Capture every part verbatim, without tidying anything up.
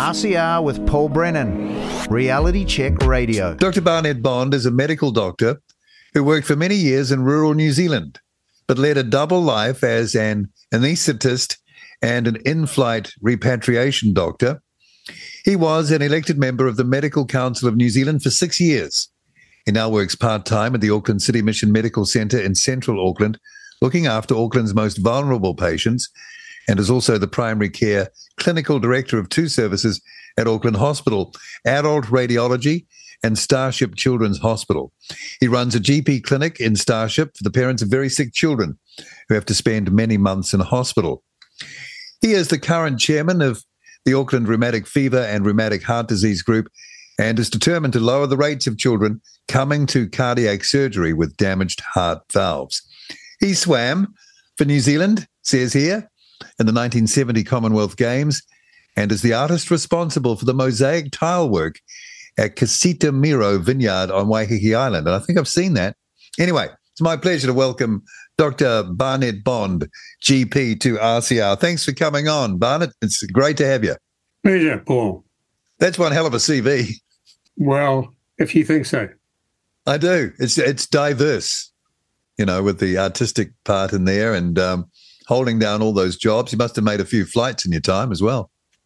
R C R with Paul Brennan, Reality Check Radio. Doctor Barnett Bond is a medical doctor who worked for many years in rural New Zealand, but led a double life as an anaesthetist and an in-flight repatriation doctor. He was an elected member of the Medical Council of New Zealand for six years. He now works part-time at the Auckland City Mission Medical Centre in central Auckland, looking after Auckland's most vulnerable patients, and is also the primary care clinical director of two services at Auckland Hospital, Adult Radiology and Starship Children's Hospital. He runs a G P clinic in Starship for the parents of very sick children who have to spend many months in hospital. He is the current chairman of the Auckland Rheumatic Fever and Rheumatic Heart Disease Group and is determined to lower the rates of children coming to cardiac surgery with damaged heart valves. He swam for New Zealand, says here, in the nineteen seventy Commonwealth Games, and is the artist responsible for the mosaic tile work at Casita Miro Vineyard on Waiheke Island. And I think I've seen that. Anyway, it's my pleasure to welcome Doctor Barnett Bond, G P, to R C R. Thanks for coming on, Barnett. It's great to have you. Pleasure, Paul. That's one hell of a C V. Well, if you think so. I do. It's it's diverse, you know, with the artistic part in there and um, holding down all those jobs. You must have made a few flights in your time as well.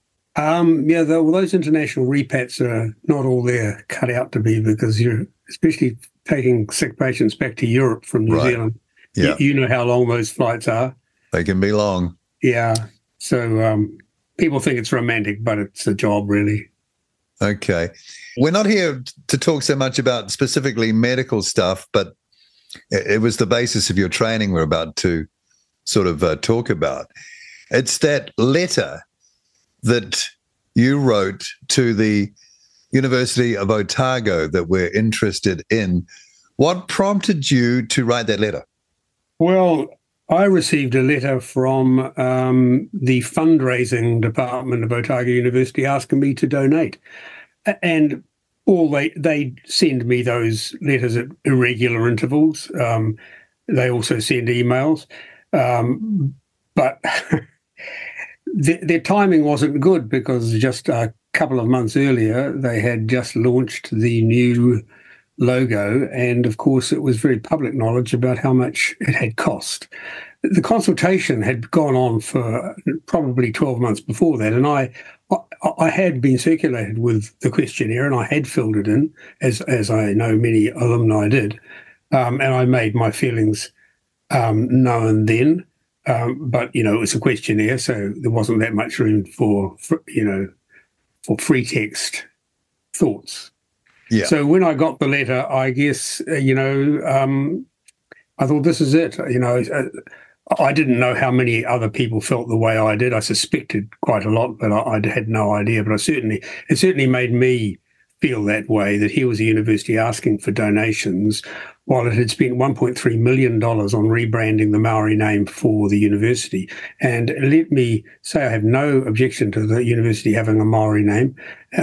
Um, yeah, the, well, those international repats are not all there cut out to be, because you're especially taking sick patients back to Europe from New Right. Zealand. Yeah. You, you know how long those flights are. They can be long. Yeah. So um, people think it's romantic, but it's a job, really. Okay. We're not here to talk so much about specifically medical stuff, but it was the basis of your training we're about to sort of uh, talk about. It's that letter that you wrote to the University of Otago that we're interested in. What prompted you to write that letter? Well, I received a letter from um, the fundraising department of Otago University asking me to donate. And all they they send me those letters at irregular intervals. Um, they also send emails. Um, but the, their timing wasn't good, because just a couple of months earlier, they had just launched the new logo. And of course, it was very public knowledge about how much it had cost. The consultation had gone on for probably twelve months before that. And I, I had been circulated with the questionnaire, and I had filled it in, as, as I know many alumni did. Um, and I made my feelings um, known then. Um, but, you know, it was a questionnaire, so there wasn't that much room for, for you know, for free text thoughts. Yeah. So when I got the letter, I guess, uh, you know, um, I thought, this is it. You know, I, I didn't know how many other people felt the way I did. I suspected quite a lot, but I, I had no idea. But I certainly, it certainly made me feel that way, that here was a university asking for donations while it had spent one point three million dollars on rebranding the Maori name for the university. And let me say, I have no objection to the university having a Maori name,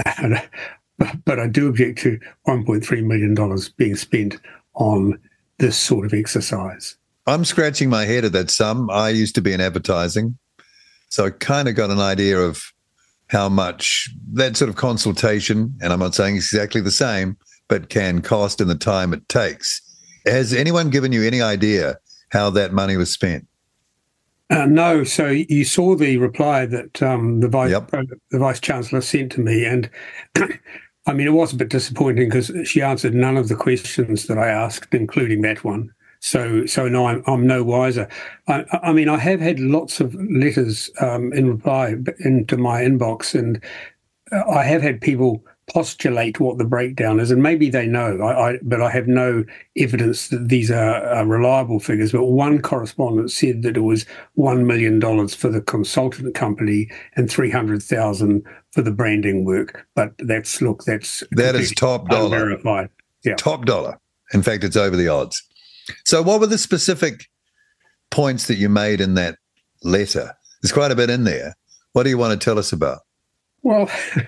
but I do object to one point three million dollars being spent on this sort of exercise. I'm scratching my head at that sum. I used to be in advertising, so I kind of got an idea of how much that sort of consultation, and I'm not saying it's exactly the same, but can cost in the time it takes. Has anyone given you any idea how that money was spent? Uh, no. So you saw the reply that um, the vice Yep. the vice chancellor sent to me, and I mean, it was a bit disappointing because she answered none of the questions that I asked, including that one. So, so no, I'm, I'm no wiser. I, I mean, I have had lots of letters um, in reply into my inbox, and I have had people postulate what the breakdown is, and maybe they know, I, I, but I have no evidence that these are, are reliable figures. But one correspondent said that it was one million dollars for the consultant company and three hundred thousand dollars for the branding work. But that's, look, that's... That is top dollar. Unverified. Yeah. Top dollar. In fact, it's over the odds. So what were the specific points that you made in that letter? There's quite a bit in there. What do you want to tell us about? Well...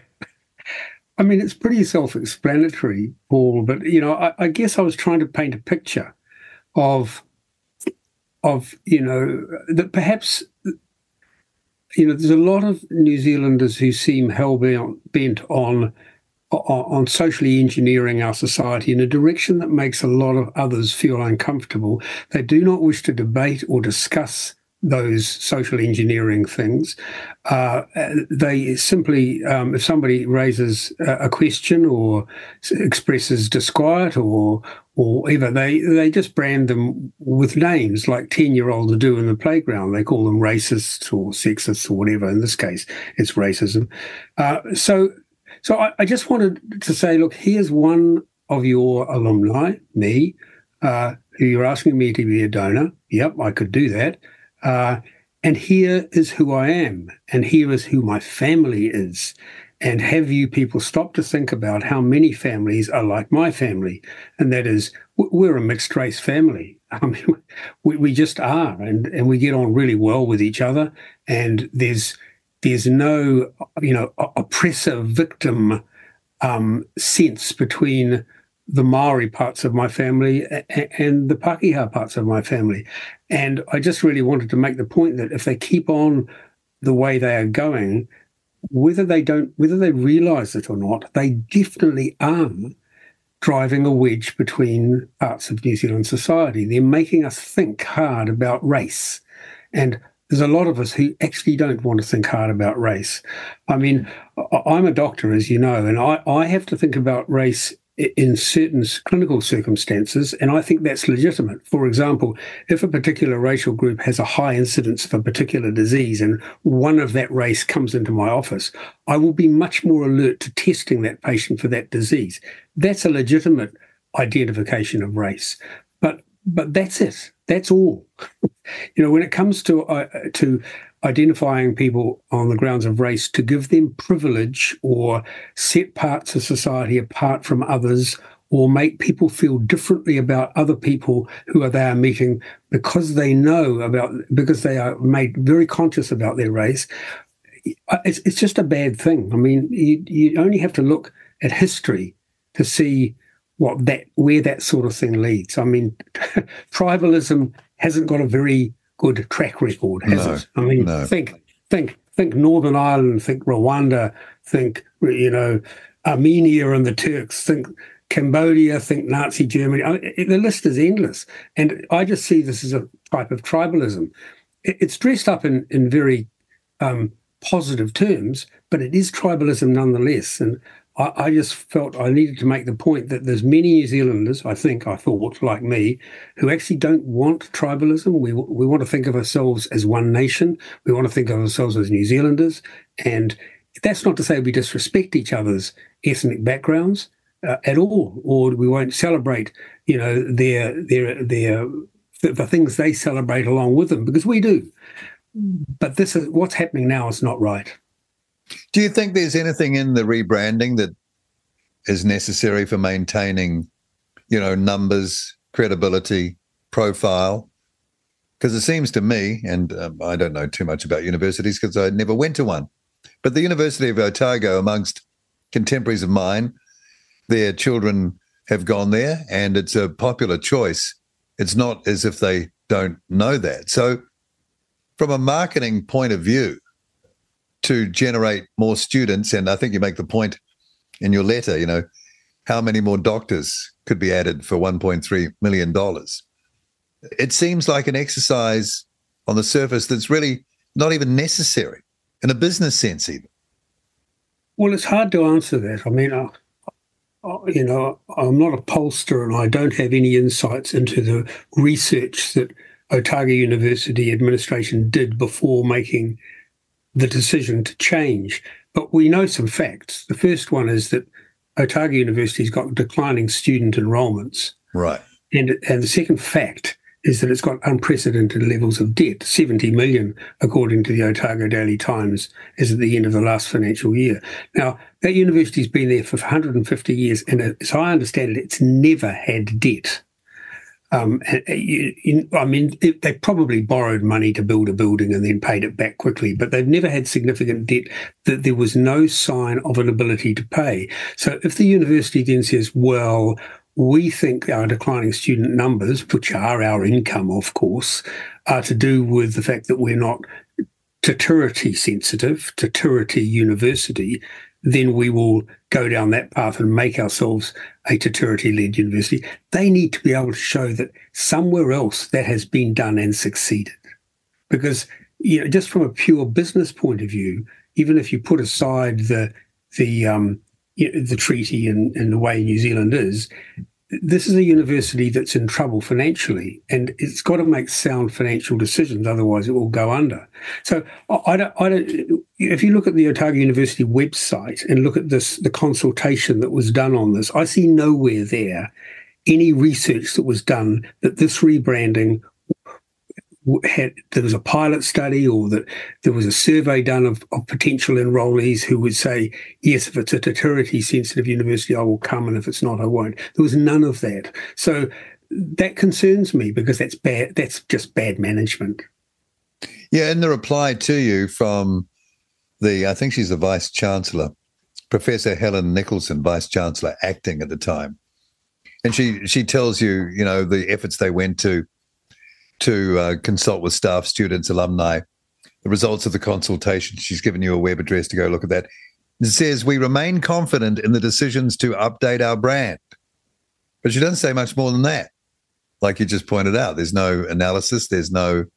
I mean, it's pretty self-explanatory, Paul, but, you know, I, I guess I was trying to paint a picture of, of, you know, that perhaps you know, there's a lot of New Zealanders who seem hell-bent on on socially engineering our society in a direction that makes a lot of others feel uncomfortable. They do not wish to debate or discuss those social engineering things. Uh, they simply, um, if somebody raises a question or expresses disquiet or or either they they just brand them with names like ten-year-olds do in the playground. They call them racists or sexists or whatever. In this case, it's racism. Uh, so. So I, I just wanted to say, look, here's one of your alumni, me, uh, who you're asking me to be a donor. Yep, I could do that. Uh, and here is who I am, and here is who my family is. And have you people stop to think about how many families are like my family? And that is, we're a mixed race family. I mean, we, we just are, and, and we get on really well with each other. And there's There's no, you know, oppressor victim um, sense between the Maori parts of my family and, and the Pākehā parts of my family. And I just really wanted to make the point that if they keep on the way they are going, whether they don't, whether they realise it or not, they definitely are driving a wedge between parts of New Zealand society. They're making us think hard about race. And there's a lot of us who actually don't want to think hard about race. I mean, I'm a doctor, as you know, and I, I have to think about race in certain clinical circumstances, and I think that's legitimate. For example, if a particular racial group has a high incidence of a particular disease and one of that race comes into my office, I will be much more alert to testing that patient for that disease. That's a legitimate identification of race. But but that's it. That's all. You know, when it comes to uh, to identifying people on the grounds of race, to give them privilege or set parts of society apart from others or make people feel differently about other people who are they are meeting because they know about, because they are made very conscious about their race, it's, it's just a bad thing. I mean, you, you only have to look at history to see what that where that sort of thing leads. I mean, tribalism hasn't got a very good track record, has no, it? I mean, no. think, think, think Northern Ireland, think Rwanda, think, you know, Armenia and the Turks, think Cambodia, think Nazi Germany. I mean, the list is endless. And I just see this as a type of tribalism. It's dressed up in, in very um, positive terms, but it is tribalism nonetheless. And I, I just felt I needed to make the point that there's many New Zealanders, I think, I thought, like me, who actually don't want tribalism. We we want to think of ourselves as one nation. We want to think of ourselves as New Zealanders. And that's not to say we disrespect each other's ethnic backgrounds uh, at all, or we won't celebrate, you know, their their their the, the things they celebrate along with them, because we do. But this is what's happening now is not right. Do you think there's anything in the rebranding that is necessary for maintaining, you know, numbers, credibility, profile? Because it seems to me, and um, I don't know too much about universities because I never went to one, but the University of Otago, amongst contemporaries of mine, their children have gone there and it's a popular choice. It's not as if they don't know that. So from a marketing point of view, to generate more students, and I think you make the point in your letter, you know, how many more doctors could be added for one point three million dollars. It seems like an exercise on the surface that's really not even necessary in a business sense even. Well, it's hard to answer that. I mean, uh, uh, you know, I'm not a pollster and I don't have any insights into the research that Otago University administration did before making the decision to change. But we know some facts. The first one is that Otago University's got declining student enrolments. Right. And, and the second fact is that it's got unprecedented levels of debt. seventy million, according to the Otago Daily Times, is at the end of the last financial year. Now, that university's been there for one hundred fifty years, and as I understand it, it's never had debt. Um, and, you, you, I mean, it, they probably borrowed money to build a building and then paid it back quickly, but they've never had significant debt that there was no sign of an ability to pay. So if the university then says, well, we think our declining student numbers, which are our income, of course, are to do with the fact that we're not Taturity sensitive, Taturity University, then we will go down that path and make ourselves a Taturity-led university. They need to be able to show that somewhere else that has been done and succeeded. Because, you know, just from a pure business point of view, even if you put aside the the um, you know, the treaty and, and the way New Zealand is, this is a university that's in trouble financially, and it's got to make sound financial decisions, otherwise it will go under. So I, I don't, I don't, if you look at the Otago University website and look at this, the consultation that was done on this, I see nowhere there any research that was done that this rebranding had, there was a pilot study or that there was a survey done of, of potential enrollees who would say, yes, if it's a Taturity sensitive university, I will come, and if it's not, I won't. There was none of that. So that concerns me, because that's bad. That's just bad management. Yeah, in the reply to you from the, I think she's the Vice Chancellor, Professor Helen Nicholson, Vice Chancellor acting at the time, and she she tells you, you know, the efforts they went to to uh, consult with staff, students, alumni, the results of the consultation. She's given you a web address to go look at that. It says, we remain confident in the decisions to update our brand. But she doesn't say much more than that. Like you just pointed out, there's no analysis, there's no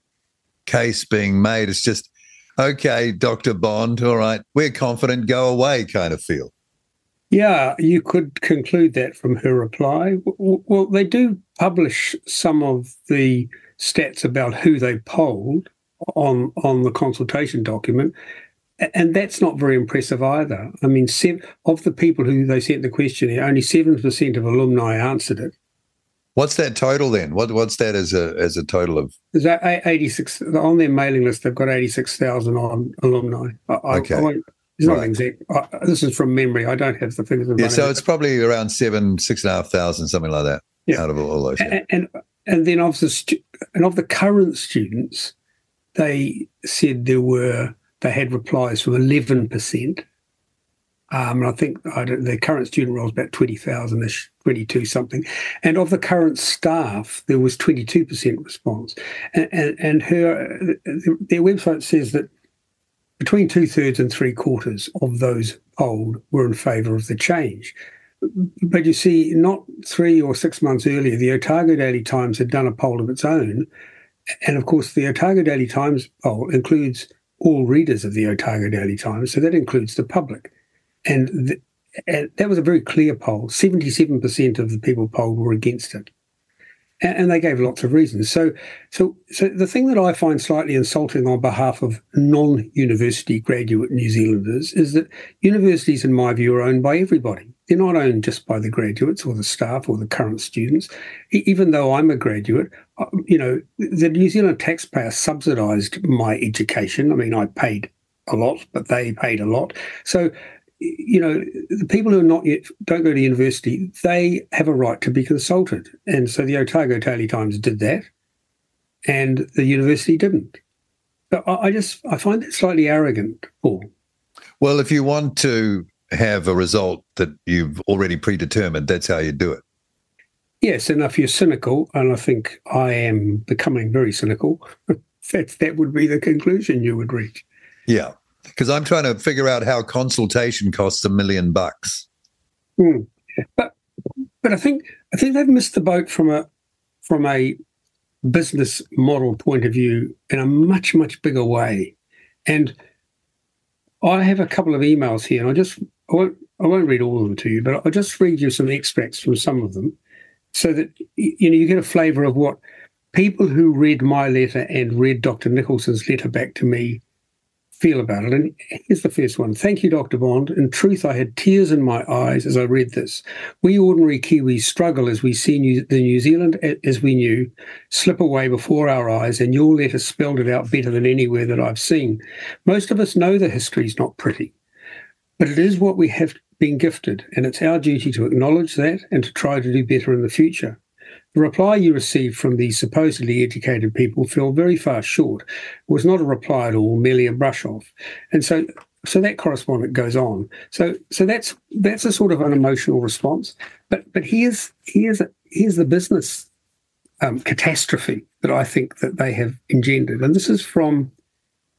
case being made. It's just, okay, Doctor Bond, all right, we're confident, go away kind of feel. Yeah, you could conclude that from her reply. Well, they do publish some of the stats about who they polled on on the consultation document, and that's not very impressive either. I mean, seven, of the people who they sent the questionnaire, only seven percent of alumni answered it. What's that total then? What what's that as a as a total of? Is that eighty-six on their mailing list? They've got eighty-six thousand on alumni. I, okay. I, I won't, It's not right. exact. Uh, this is from memory. I don't have the figures in front of me. Yeah, so it's probably around seven, six and a half thousand, something like that. Yeah. Out of all those. Yeah. And, and and then of the stu- and of the current students, they said there were they had replies from eleven percent. Um, and I think I don't, the current student roll is about twenty thousand ish, twenty-two something. And of the current staff, there was twenty-two percent response. And and, and her their website says that between two-thirds and three-quarters of those polled were in favour of the change. But you see, not three or six months earlier, the Otago Daily Times had done a poll of its own. And, of course, the Otago Daily Times poll includes all readers of the Otago Daily Times, so that includes the public. And, the, and that was a very clear poll. seventy-seven percent of the people polled were against it. And they gave lots of reasons. So, so, so the thing that I find slightly insulting on behalf of non-university graduate New Zealanders is that universities, in my view, are owned by everybody. They're not owned just by the graduates or the staff or the current students. Even though I'm a graduate, you know, the New Zealand taxpayer subsidised my education. I mean, I paid a lot, but they paid a lot. So, you know, the people who are not yet don't go to university, they have a right to be consulted. And so the Otago Daily Times did that, and the university didn't. But I just I find that slightly arrogant, Paul. Well, if you want to have a result that you've already predetermined, that's how you do it. Yes, and if you're cynical, and I think I am becoming very cynical, that that would be the conclusion you would reach. Yeah. Because I'm trying to figure out how consultation costs a million bucks. Mm. But but I think I think they've missed the boat from a from a business model point of view in a much, much bigger way. And I have a couple of emails here, and I just I won't I won't read all of them to you, but I'll just read you some extracts from some of them, so that you know you get a flavour of what people who read my letter and read Doctor Nicholson's letter back to me feel about it. And here's the first one. Thank you, Doctor Bond. In truth, I had tears in my eyes as I read this. We ordinary Kiwis struggle as we see New, the New Zealand as we knew slip away before our eyes, and your letter spelled it out better than anywhere that I've seen. Most of us know the history's not pretty, but it is what we have been gifted, and it's our duty to acknowledge that and to try to do better in the future. The reply you received from these supposedly educated people fell very far short. It was not a reply at all, merely a brush off. And so so that correspondent goes on. So so that's that's a sort of an emotional response. But but here's here's here's the business um, catastrophe that I think that they have engendered. And this is from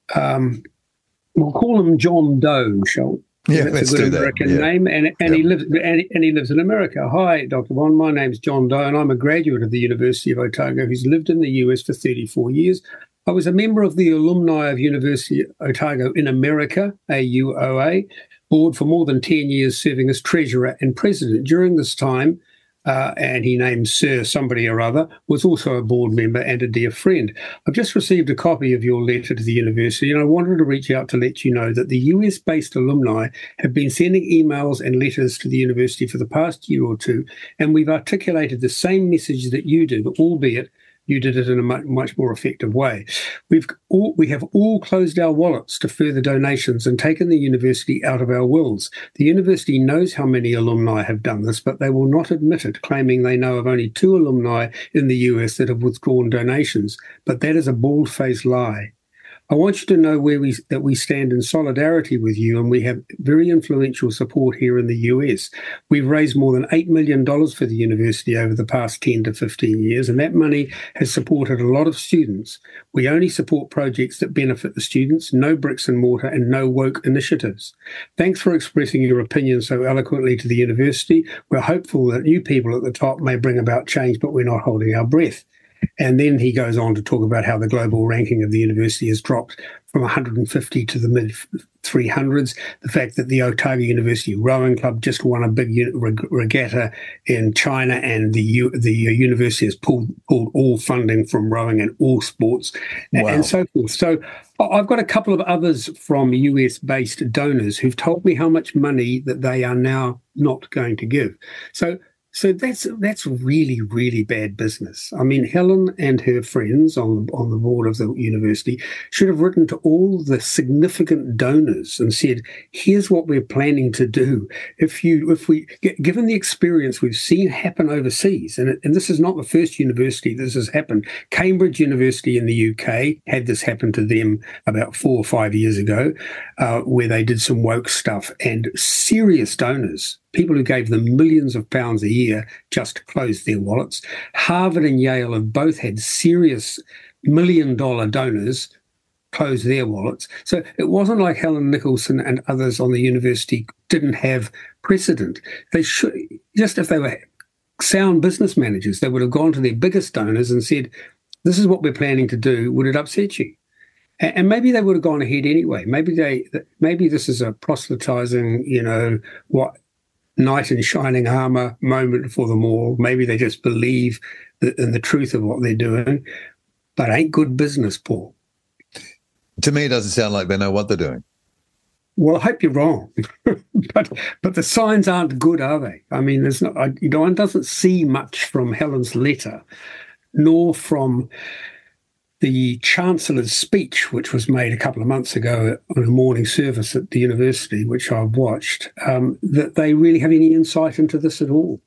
um, we'll call him John Doe, shall we? Yeah, That's let's a good do that. American Yeah. name, and and Yeah. he lives and, and he lives in America. Hi, Doctor Bond. My name's John Doe, and I'm a graduate of the University of Otago, who's lived in the U S for thirty-four years. I was a member of the alumni of University of Otago in America, A U O A, board for more than ten years, serving as treasurer and president. During this time, uh, and he named Sir somebody or other, was also a board member and a dear friend. I've just received a copy of your letter to the university, and I wanted to reach out to let you know that the U S-based alumni have been sending emails and letters to the university for the past year or two, and we've articulated the same message that you did, albeit you did it in a much, much more effective way. We've all, we have all closed our wallets to further donations and taken the university out of our wills. The university knows how many alumni have done this, but they will not admit it, claiming they know of only two alumni in the U S that have withdrawn donations. But that is a bald-faced lie. I want you to know where we that we stand in solidarity with you, and we have very influential support here in the U S. We've raised more than eight million dollars for the university over the past ten to fifteen years, and that money has supported a lot of students. We only support projects that benefit the students, no bricks and mortar, and no woke initiatives. Thanks for expressing your opinion so eloquently to the university. We're hopeful that you people at the top may bring about change, but we're not holding our breath. And then he goes on to talk about how the global ranking of the university has dropped from one hundred fifty to the mid three hundreds. The fact that the Otago University Rowing Club just won a big regatta in China, and the U, the university has pulled pulled all funding from rowing and all sports, Wow. and so forth. So I've got a couple of others from U S-based donors who've told me how much money that they are now not going to give. So. So that's that's really, really bad business. I mean, Helen and her friends on, on the board of the university should have written to all the significant donors and said, here's what we're planning to do. If you, if we, given the experience we've seen happen overseas, and, and this is not the first university this has happened. Cambridge University in the U K had this happen to them about four or five years ago, uh, where they did some woke stuff, and serious donors, people who gave them millions of pounds a year, just closed their wallets. Harvard and Yale have both had serious million-dollar donors close their wallets. So it wasn't like Helen Nicholson and others on the university didn't have precedent. They should, just if they were sound business managers, they would have gone to their biggest donors and said, this is what we're planning to do. Would it upset you? And maybe they would have gone ahead anyway. Maybe they, maybe this is a proselytizing, you know, what, knight in shining armor moment for them all. Maybe they just believe in the truth of what they're doing, but ain't good business, Paul. To me, it doesn't sound like they know what they're doing. Well, I hope you're wrong, but but the signs aren't good, are they? I mean, there's not. I, you know, one doesn't see much from Helen's letter, nor from the Chancellor's speech, which was made a couple of months ago on a morning service at the university, which I've watched, um, that they really have any insight into this at all.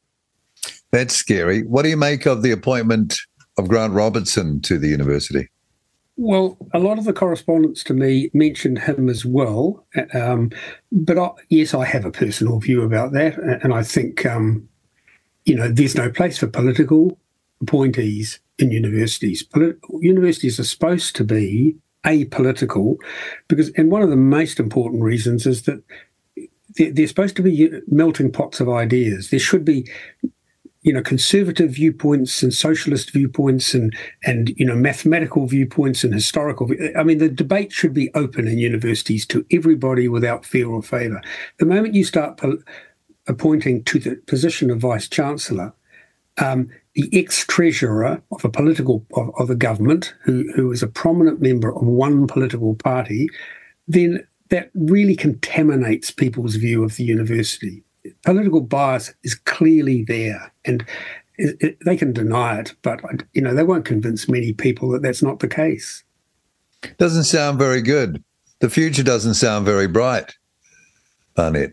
That's scary. What do you make of the appointment of Grant Robertson to the university? Well, a lot of the correspondence to me mentioned him as well. Um, but I, yes, I have a personal view about that. And I think, um, you know, there's no place for political appointees in universities. Polit- universities are supposed to be apolitical because, and one of the most important reasons is that they're, they're supposed to be melting pots of ideas. There should be, you know, conservative viewpoints and socialist viewpoints and, and you know, mathematical viewpoints and historical. I mean, the debate should be open in universities to everybody without fear or favour. The moment you start po- appointing to the position of vice-chancellor, um, the ex-treasurer of a political of, of a government who, who is a prominent member of one political party, then that really contaminates people's view of the university. Political bias is clearly there, and it, it, they can deny it, but you know they won't convince many people that that's not the case. Doesn't sound very good. The future doesn't sound very bright, Barnett.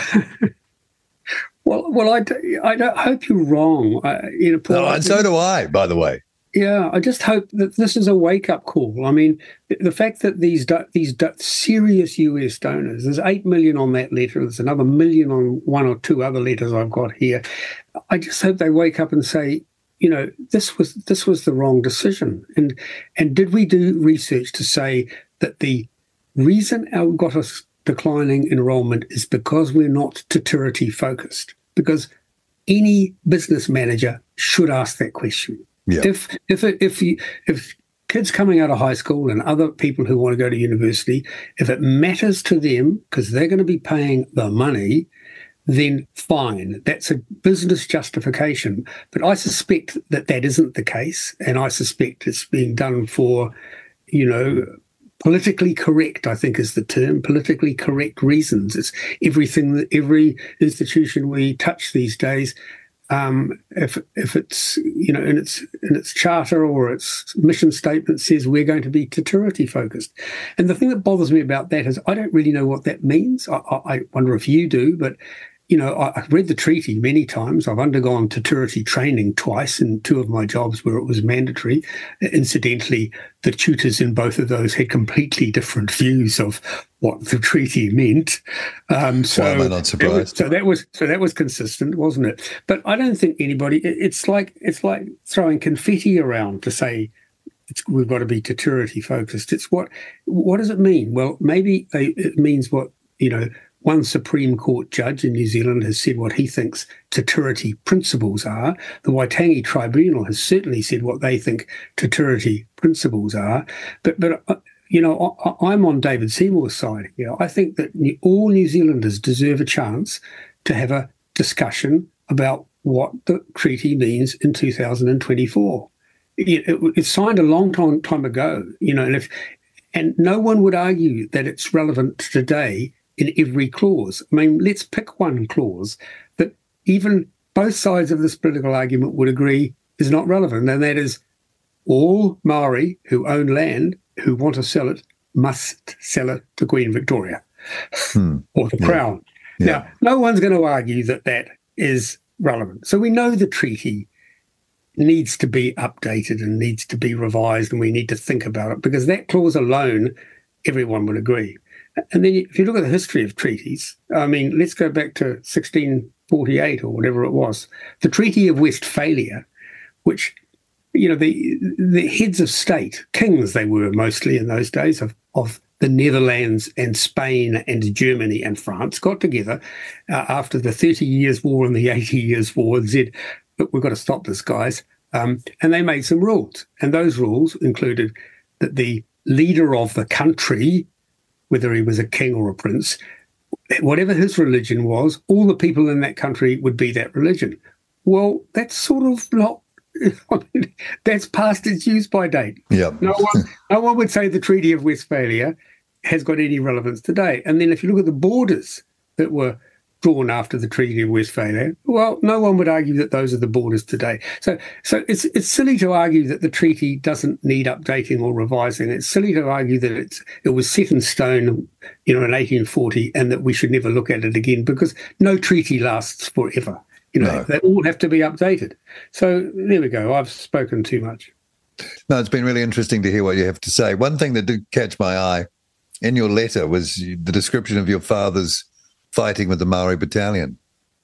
Well, well, I, I don't hope you're wrong. I, you know, Paul, No, and so do I, by the way. Yeah, I just hope that this is a wake-up call. I mean, the fact that these do, these do, serious U S donors, there's eight million on that letter, there's another million on one or two other letters I've got here. I just hope they wake up and say, you know, this was this was the wrong decision. And and did we do research to say that the reason our got us declining enrolment is because we're not Tatiriti focused. Because any business manager should ask that question. Yeah. If if it, if you if kids coming out of high school and other people who want to go to university, if it matters to them because they're going to be paying the money, then fine. That's a business justification. But I suspect that that isn't the case, and I suspect it's being done for, you know, politically correct, I think is the term, politically correct reasons. It's everything that every institution we touch these days, um, if if it's, you know, in its in its charter or its mission statement says we're going to be Tatiriti focused. And the thing that bothers me about that is I don't really know what that means. I, I wonder if you do, but you know, I, I've read the treaty many times. I've undergone Tatiriti training twice in two of my jobs where it was mandatory. Incidentally, the tutors in both of those had completely different views of what the treaty meant. Um, so, Why am I not surprised? So that was so that was consistent, wasn't it? But I don't think anybody. It, it's like it's like throwing confetti around to say it's, we've got to be Tatiriti focused. It's what what does it mean? Well, maybe they, it means what you know. One Supreme Court judge in New Zealand has said what he thinks Tatiriti principles are. The Waitangi Tribunal has certainly said what they think Tatiriti principles are. But, but uh, you know, I, I'm on David Seymour's side here. I think that all New Zealanders deserve a chance to have a discussion about what the treaty means in two thousand twenty-four. It, it, it's signed a long time, time ago, you know, and, if, and no one would argue that it's relevant today in every clause. I mean, let's pick one clause that even both sides of this political argument would agree is not relevant, and that is all Maori who own land who want to sell it must sell it to Queen Victoria hmm. or the yeah. Crown. Yeah. Now, no one's going to argue that that is relevant. So we know the treaty needs to be updated and needs to be revised, and we need to think about it, because that clause alone, everyone would agree. And then if you look at the history of treaties, I mean, let's go back to sixteen forty-eight or whatever it was, the Treaty of Westphalia, which, you know, the the heads of state, kings they were mostly in those days, of, of the Netherlands and Spain and Germany and France got together uh, after the Thirty Years' War and the Eighty Years' War and said, look, we've got to stop this, guys. Um, and they made some rules. And those rules included that the leader of the country, whether he was a king or a prince, whatever his religion was, all the people in that country would be that religion. Well, that's sort of not, I mean, that's past its use-by date. Yeah. No one, no one would say the Treaty of Westphalia has got any relevance today. And then if you look at the borders that were drawn after the Treaty of Westphalia, well, no one would argue that those are the borders today. So so it's it's silly to argue that the treaty doesn't need updating or revising. It's silly to argue that it's it was set in stone, you know, in eighteen forty, and that we should never look at it again, because no treaty lasts forever. You know, no. They all have to be updated. So there we go. I've spoken too much. No, it's been really interesting to hear what you have to say. One thing that did catch my eye in your letter was the description of your father's fighting with the Maori battalion.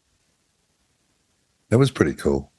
That was pretty cool.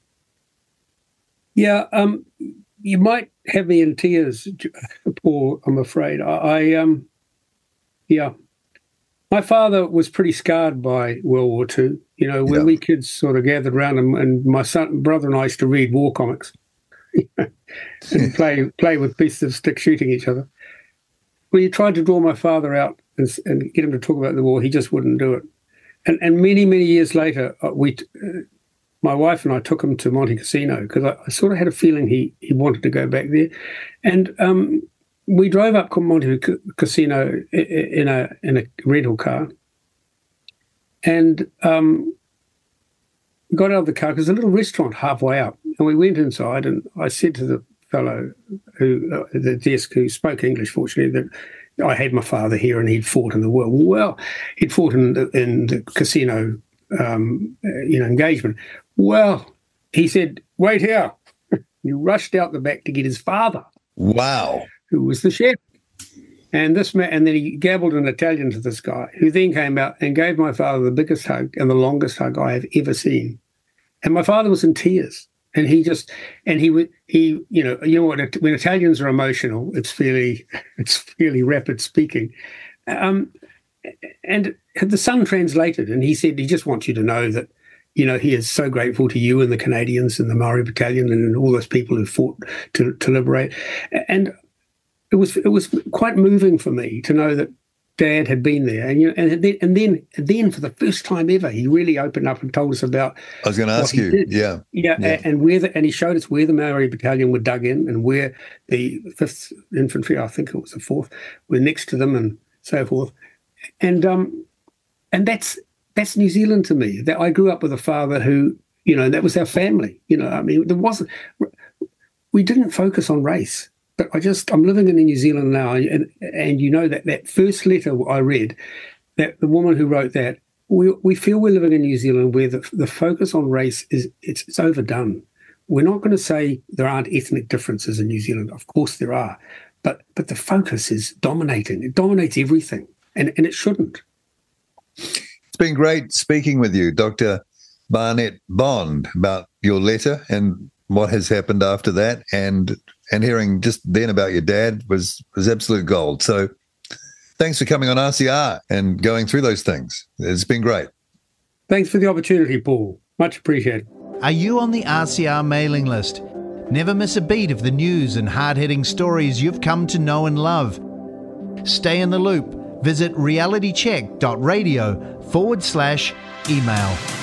Yeah, um, you might have me in tears, Paul, I'm afraid. I, I um, yeah. My father was pretty scarred by World War Two. You know, when yeah. we kids sort of gathered around him, and my son, brother and I used to read war comics and play play with pieces of stick shooting each other. When you tried to draw my father out and, and get him to talk about the war, he just wouldn't do it. And and many, many years later, uh, we, uh, my wife and I took him to Monte Cassino, because I, I sort of had a feeling he, he wanted to go back there. And um, we drove up Monte Cassino in a in a rental car, and um, got out of the car, because there's a little restaurant halfway up, and we went inside, and I said to the fellow who uh, the desk who spoke English, fortunately, that I had my father here and he'd fought in the war. Well, he'd fought in the, in the casino, um, uh, you know, engagement. Well, he said, "Wait here." He rushed out the back to get his father. Wow. Who was the chef. And this man, and then he gabbled in Italian to this guy, who then came out and gave my father the biggest hug and the longest hug I have ever seen. And my father was in tears. And he just, and he would, he, you know, you know what? When Italians are emotional, it's fairly, it's fairly rapid speaking. Um, and the son translated, and he said he just wants you to know that, you know, he is so grateful to you and the Canadians and the Maori Battalion and all those people who fought to to liberate. And it was it was quite moving for me to know that Dad had been there, and you know, and then and then and then for the first time ever, he really opened up and told us about. I was going to ask you, did. yeah, yeah, yeah, and where the, and he showed us where the Maori Battalion were dug in, and where the Fifth Infantry, I think it was the Fourth, were next to them, and so forth. And um, and that's that's New Zealand to me. That I grew up with a father who, you know, that was our family. You know, I mean, there wasn't, we didn't focus on race. But I just, I'm living in New Zealand now, and and you know that that first letter I read, that the woman who wrote that, we we feel we're living in New Zealand where the the focus on race is it's it's overdone. We're not going to say there aren't ethnic differences in New Zealand. Of course there are, but but the focus is dominating. It dominates everything, and and it shouldn't. It's been great speaking with you, Doctor Barnett Bond, about your letter and what has happened after that, and and hearing just then about your dad was was absolute gold. So thanks for coming on R C R and going through those things. It's been great. Thanks for the opportunity, Paul. Much appreciated. Are you on the R C R mailing list? Never miss a beat of the news and hard-hitting stories you've come to know and love. Stay in the loop. Visit realitycheck.radio forward slash email.